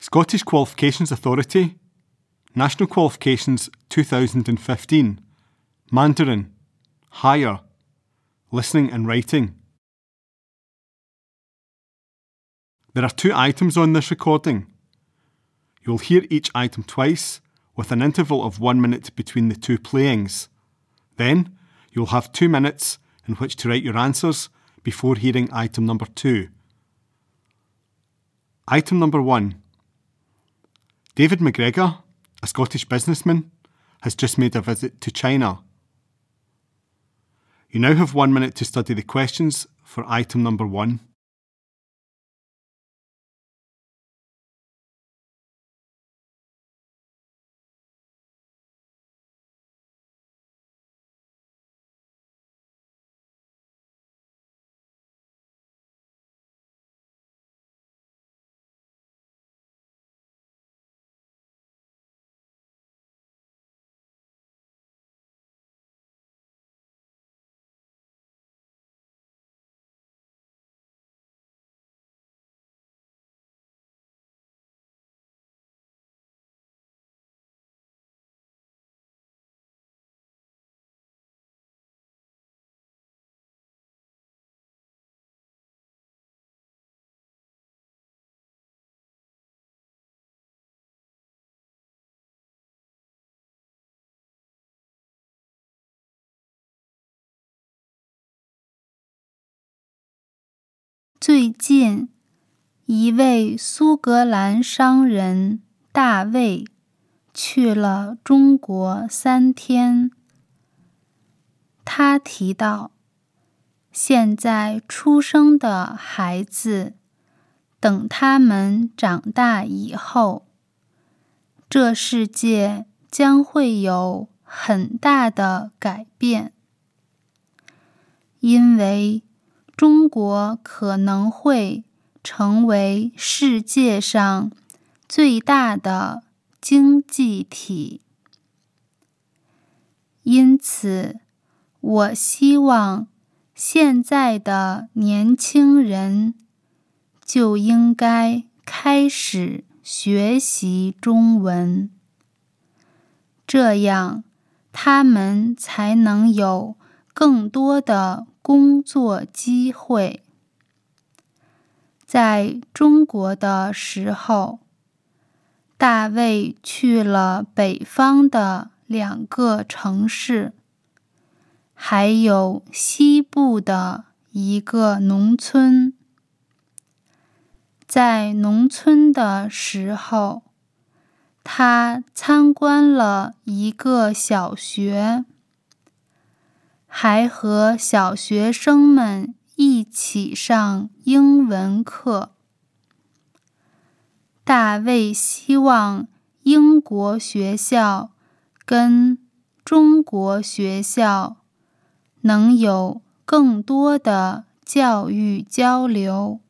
Scottish Qualifications Authority, National Qualifications 2015, Mandarin, Higher, Listening and Writing. There are 2 items on this recording. You'll hear each item twice, with an interval of 1 minute between the 2 playings. Then, you'll have 2 minutes in which to write your answers before hearing item number 2. Item number 1. David McGregor, a Scottish businessman, has just made a visit to China. You now have 1 minute to study the questions for item number 1. 最近，一位苏格兰商人大卫去了中国3天。他提到，现在出生的孩子，等他们长大以后，这世界将会有很大的改变，因为中国可能会成为世界上最大的经济体。因此，我希望现在的年轻人就应该开始学习中文，这样他们才能有更多的工作机会。在中国的时候，大卫去了北方的2个城市，还有西部的一个农村。在农村的时候，他参观了一个小学，还和小学生们一起上英文课。大卫希望英国学校跟中国学校能有更多的教育交流。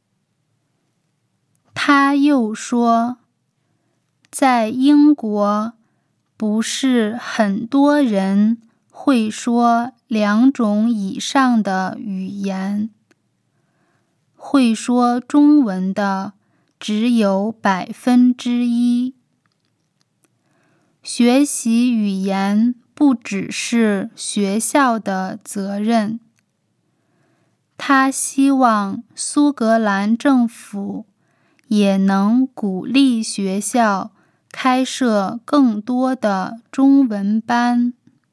他又说，在英国不是很多人会说2种以上的语言，会说中文的只有1%。学习语言不只是学校的责任。他希望苏格兰政府也能鼓励学校开设更多的中文班。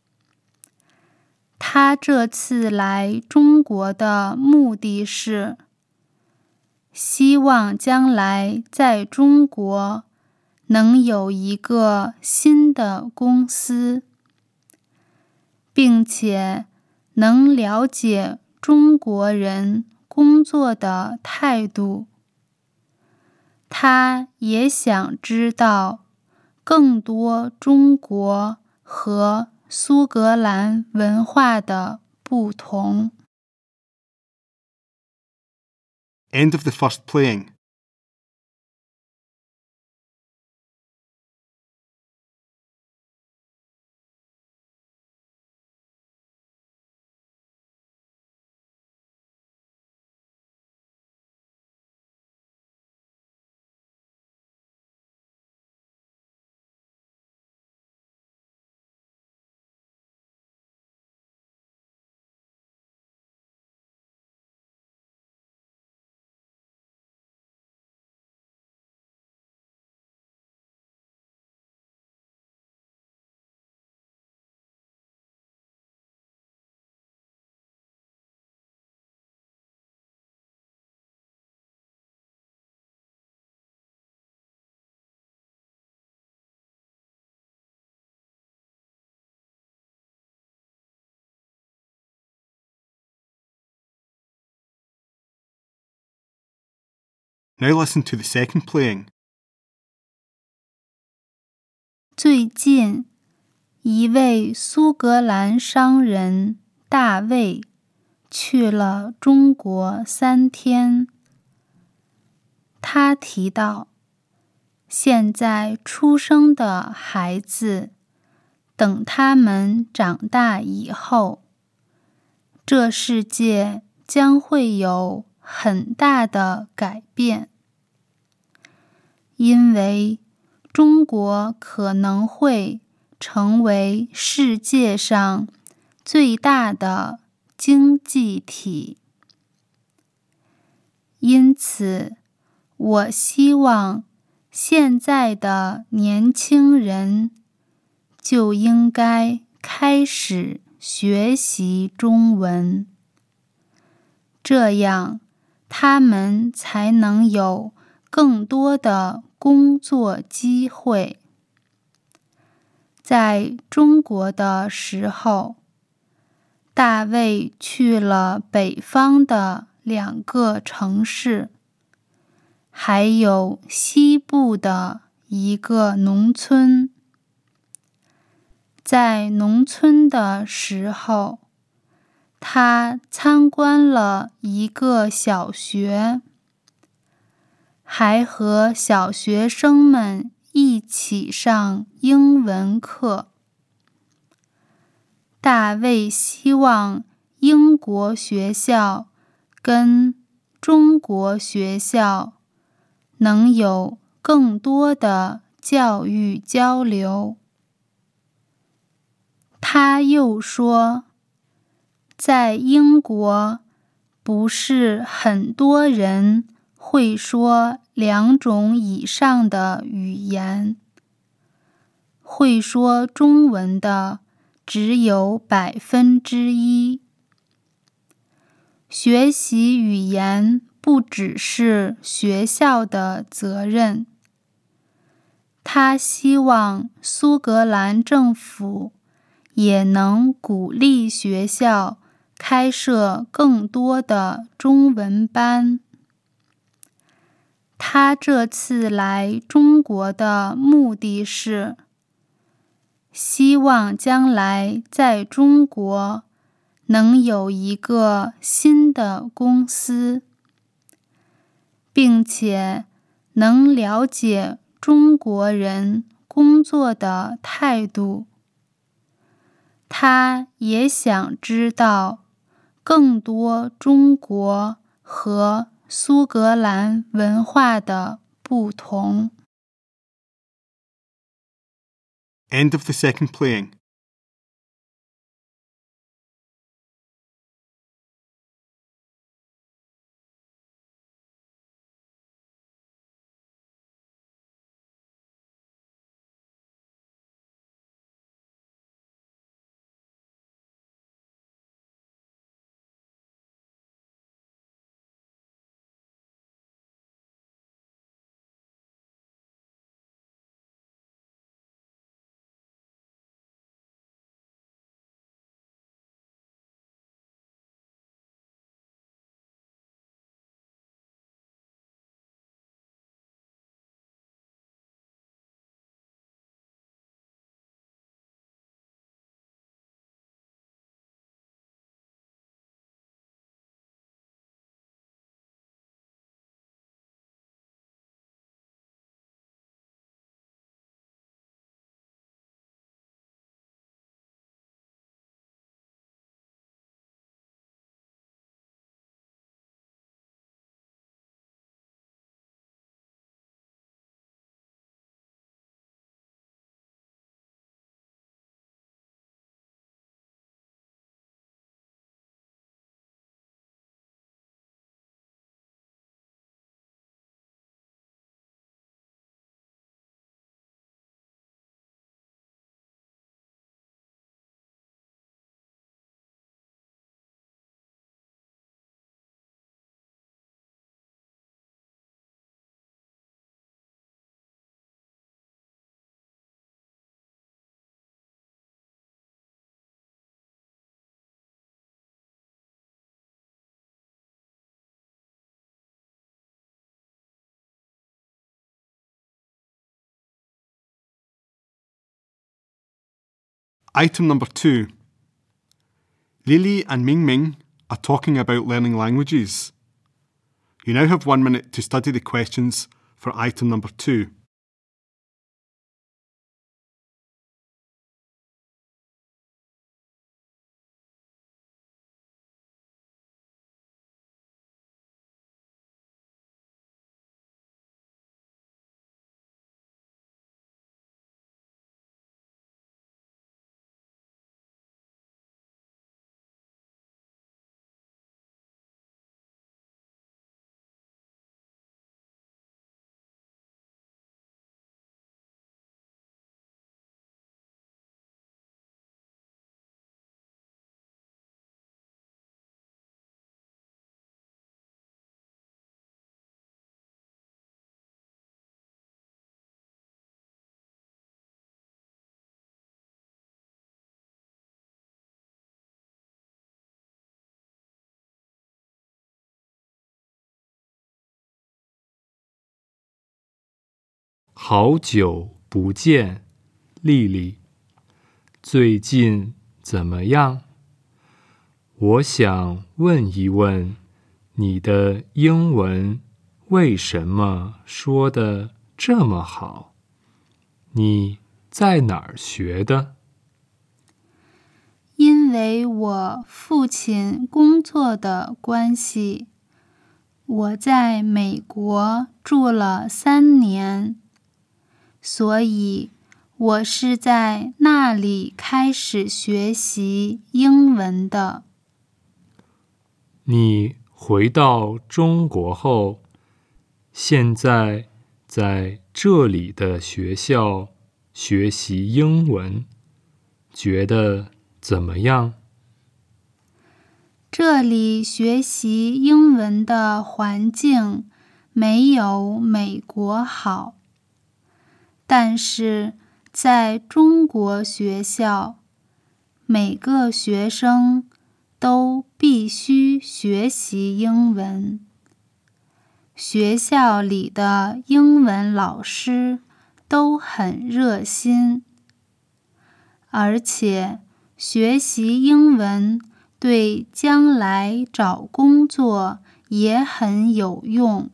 他这次来中国的目的是，希望将来在中国能有一个新的公司，并且能了解中国人工作的态度。他也想知道更多中国和苏格兰文化的不同。 End of the first playing. Now listen to the second playing. 最近，一位苏格兰商人大卫去了中国3天。他提到，现在出生的孩子，等他们长大以后，这世界将会有很大的改变，因为中国可能会成为世界上最大的经济体。因此，我希望现在的年轻人就应该开始学习中文，这样他们才能有更多的工作机会。在中国的时候，大卫去了北方的2个城市，还有西部的一个农村。在农村的时候，他参观了一个小学，还和小学生们一起上英文课。大卫希望英国学校跟中国学校能有更多的教育交流。他又说，在英国，不是很多人会说2种以上的语言，会说中文的只有1%。学习语言不只是学校的责任。他希望苏格兰政府也能鼓励学校开设更多的中文班。他这次来中国的目的是，希望将来在中国能有一个新的公司，并且能了解中国人工作的态度。他也想知道更多中国和苏格兰文化的不同。 End of the second playing. Item number 2. Lily and Ming Ming are talking about learning languages. You now have 1 minute to study the questions for item number 2. 好久不见，丽丽，最近怎么样？我想问一问，你的英文为什么说得这么好？你在哪儿学的？ 因为我父亲工作的关系，我在美国住了3年，所以我是在那里开始学习英文的。 你回到中国后，现在在这里的学校学习英文，觉得怎么样？ 这里学习英文的环境没有美国好，但是在中国学校，每个学生都必须学习英文。学校里的英文老师都很热心，而且学习英文对将来找工作也很有用。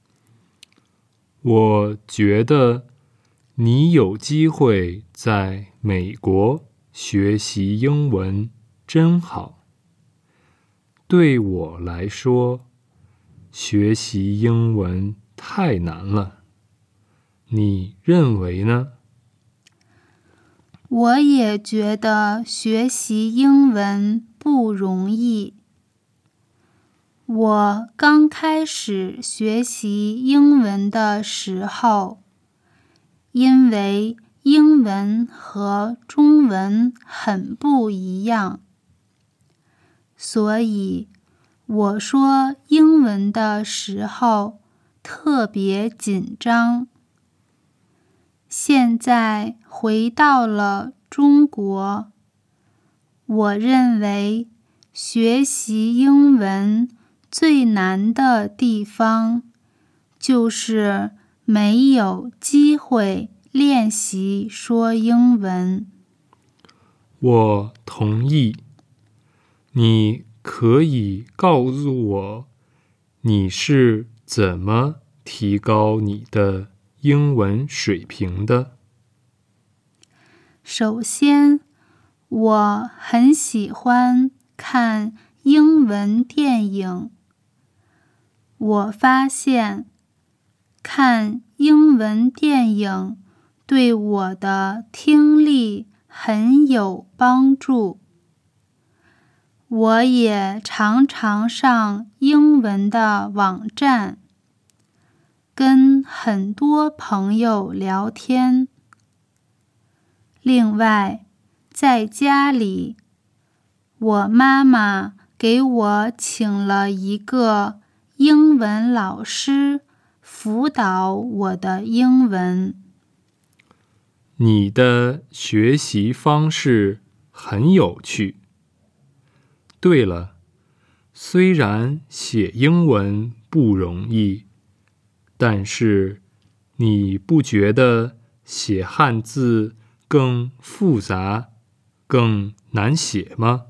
我觉得你有机会在美国学习英文真好。对我来说，学习英文太难了。你认为呢？ 我也觉得学习英文不容易。我刚开始学习英文的时候，因为英文和中文很不一样，所以我说英文的时候特别紧张。现在回到了中国，我认为学习英文最难的地方就是没有机会练习说英文。 我同意。你可以告诉我，你是怎么提高你的英文水平的？ 首先，我很喜欢看英文电影。我发现看英文电影对我的听力很有帮助。我也常常上英文的网站，跟很多朋友聊天。另外，在家里，我妈妈给我请了一个英文老师辅导我的英文。 你的学习方式很有趣。对了，虽然写英文不容易，但是你不觉得写汉字更复杂、 更难写吗？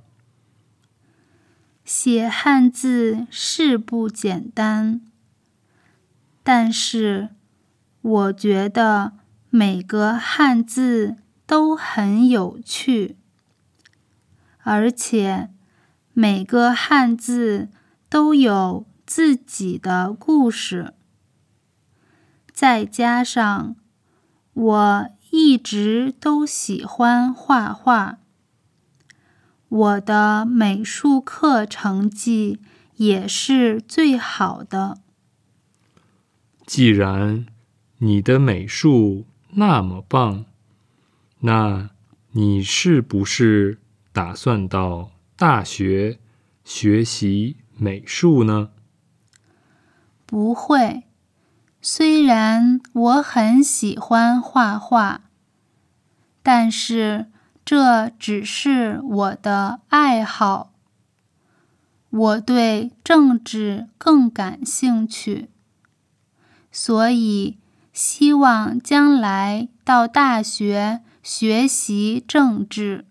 写汉字是不简单，但是我觉得每个汉字都很有趣，而且每个汉字都有自己的故事。再加上我一直都喜欢画画，我的美术课成绩也是最好的。 既然你的美术那么棒，那你是不是打算到大学学习美术呢？ 不会，虽然我很喜欢画画，但是这只是我的爱好。我对政治更感兴趣，所以希望将来到大学学习政治。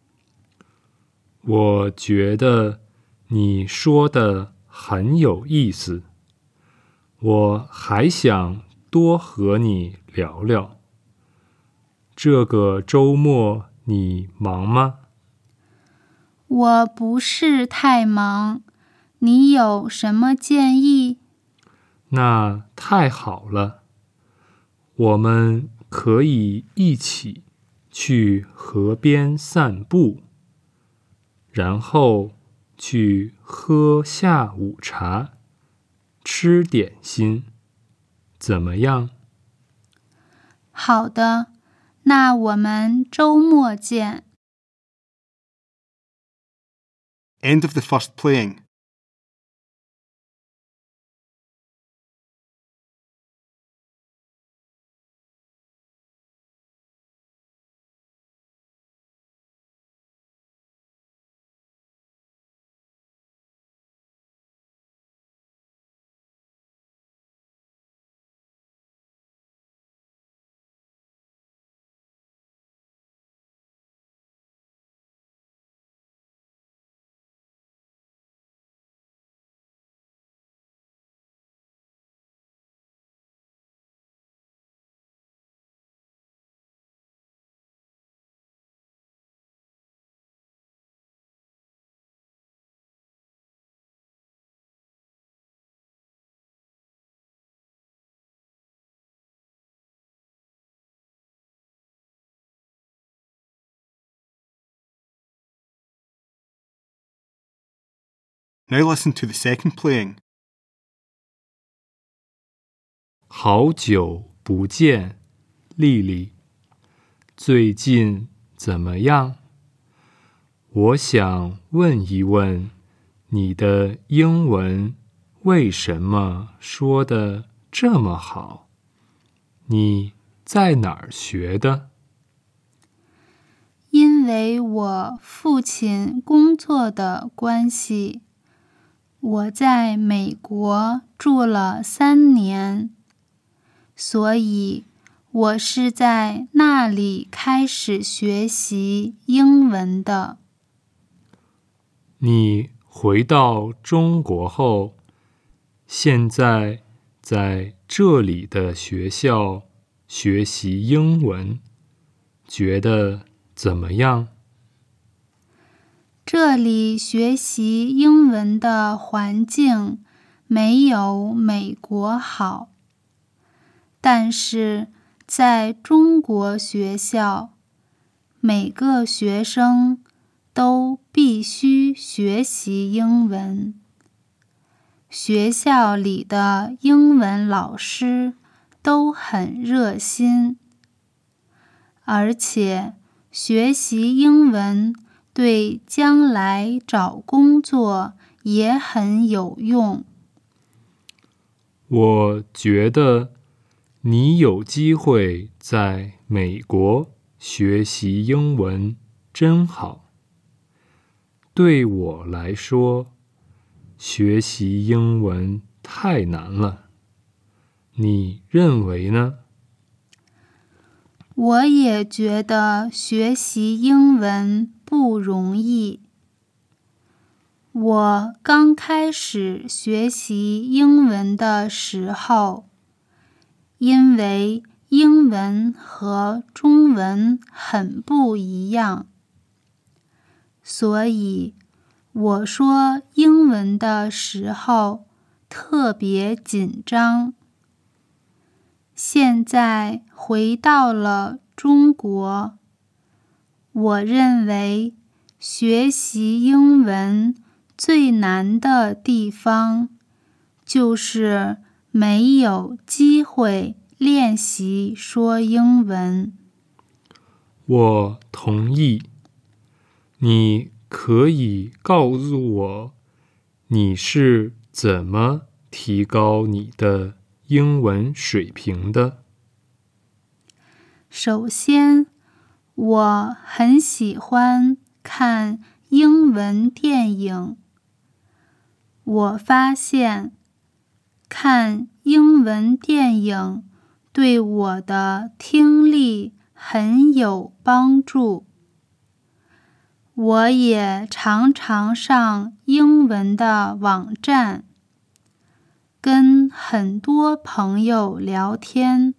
我觉得你说的很有意思，我还想多和你聊聊。这个周末你忙吗？ 我不是太忙，你有什么建议？ 那太好了，我们可以一起去河边散步，然后去喝下午茶，吃点心，怎么样？ 好的，那我们周末见。 End of the first playing. Now listen to the second playing. 好久不见，丽丽，最近怎么样？我想问一问，你的英文为什么说得这么好？你在哪儿学的？ 因为我父亲工作的关系，我在美国住了3年，所以我是在那里开始学习英文的。 你回到中国后，现在在这里的学校学习英文，觉得怎么样？ 这里学习英文的环境没有美国好，但是在中国学校，每个学生都必须学习英文。学校里的英文老师都很热心，而且学习英文对将来找工作也很有用。 我觉得你有机会在美国学习英文真好。对我来说，学习英文太难了。你认为呢？ 我也觉得学习英文不容易。我刚开始学习英文的时候，因为英文和中文很不一样，所以我说英文的时候特别紧张。现在回到了中国，我认为学习英文最难的地方就是没有机会练习说英文。 我同意。你可以告诉我，你是怎么提高你的英文水平的？ 首先，我很喜欢看英文电影。我发现看英文电影对我的听力很有帮助。我也常常上英文的网站，跟很多朋友聊天。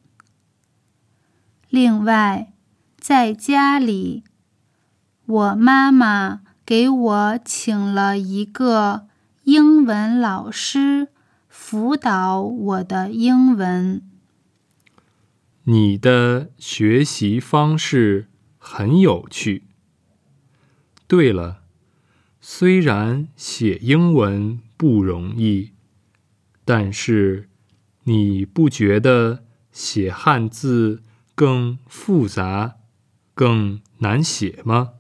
另外，在家里，我妈妈给我请了一个英文老师辅导我的英文。 你的学习方式很有趣。对了，虽然写英文不容易，但是你不觉得写汉字更复杂、更难写吗？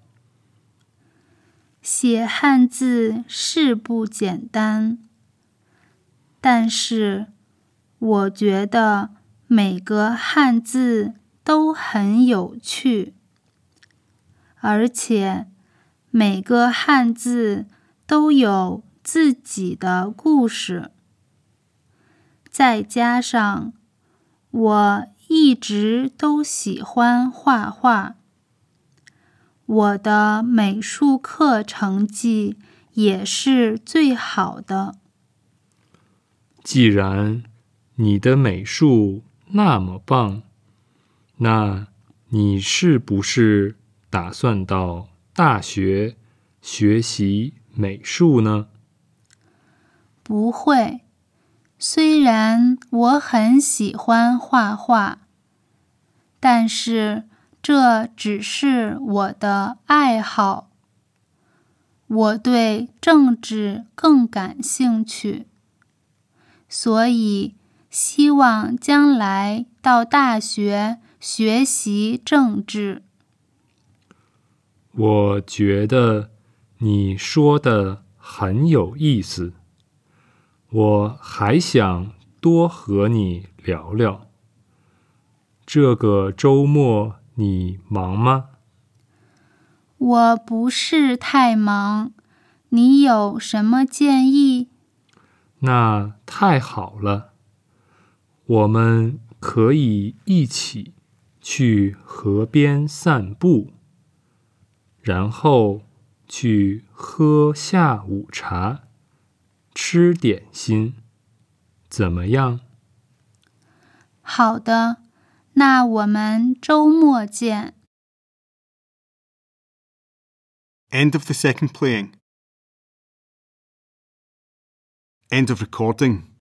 写汉字是不简单，但是我觉得每个汉字都很有趣，而且每个汉字都有自己的故事。再加上我一直都喜欢画画，我的美术课成绩也是最好的。 既然你的美术那么棒，那你是不是打算到大学学习美术呢？ 不会，虽然我很喜欢画画，但是这只是我的爱好。我对政治更感兴趣，所以希望将来到大学学习政治。 我觉得你说的很有意思，我还想多和你聊聊。这个周末你忙吗？ 我不是太忙，你有什么建议？ 那太好了，我们可以一起去河边散步，然后去喝下午茶，吃点心，怎么样？ 好的，那我们周末见。 End of the second playing. End of recording.